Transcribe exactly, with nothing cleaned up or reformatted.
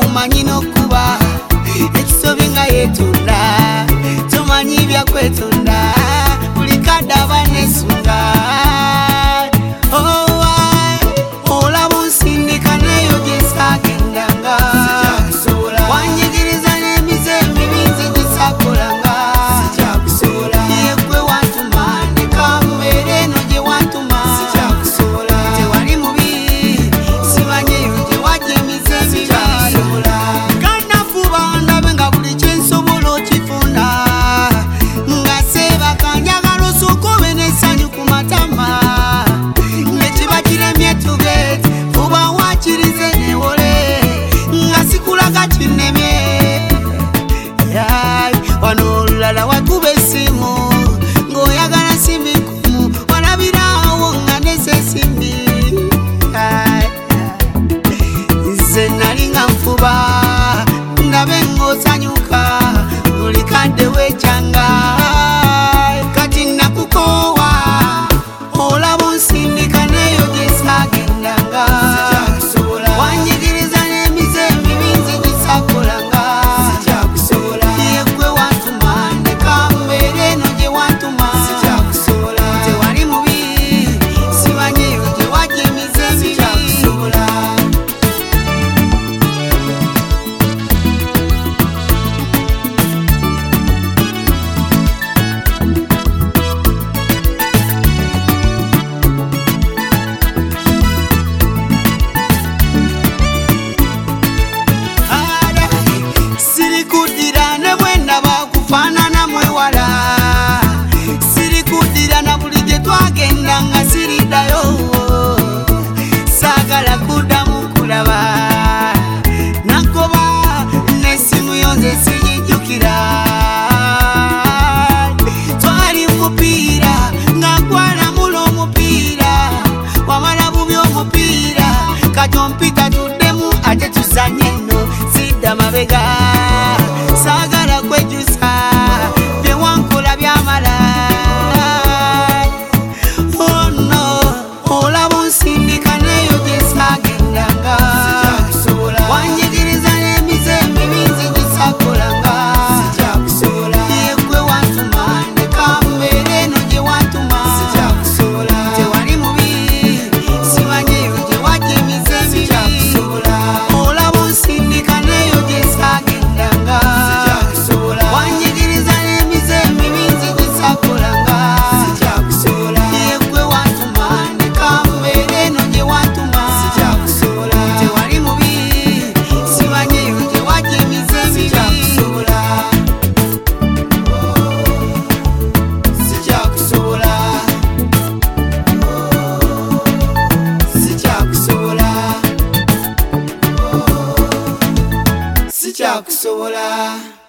omanyi n'okuba ekisobi nga yeetunda tomanyi byakwetunda buli kadde aba nesunga olaba onsindika neyo gyesagendanga wanyigiriza n'emize emibi nze gyesakolanga yegwe wantuma nekambeera eno gye wantuma tewali mubi simanyiyo gye wajja emize emibi kannafuba ndabe nga buli kyensobola okifuna nga seebaka njagala osooka obe n'essanyu ku matama nekiba kiremye tugete fuba wakirize newole nga sikulaga kinnemye wano olulala wakuba essimu ng'oyagala simbi kumu walabirawo nga nesesimbi nze nali nga nfuba ndabe ng'osanyuka buli kadde weekyanga kati nakukoowa olaba onsindika neyo gyesagendanga wanyigiriza n'emize emibi nze gyesakolanga yegwe wantuma nekambeera eno gye wantuma tewali mubi simanyiyo gye wajja emize emibi sirikuddira ne bwe ndaba kufaanana mwewala sirikuddira na buli gye twagenda nga siriddayo saagala kuddamu kulaba nagoba n'essimu yo nze siyijjukira twali mupiira nga gwalamula omupiira wamala bubi omupiira kati ompita tuddemu ate tuzanye nno sidda mabega saagala kwejjusa bye wankola byamala ono olaba onsindika neyo gyesagendanga wanyigiriza n'emize emibi nze gyesakolanga yegwe wantuma nekambeera eno gye wantuma tewali mubi simanyiyo gye wajja emize emibi olaba onsindika neyo gyesagendanga wanyigiriza n'emize emibi nze gyesakolanga yegwe wantuma nekambeera eno gye wantuma tewali mubi simanyiyo gye wajja emize emibi sijakusobola sijakusobola sijakusobola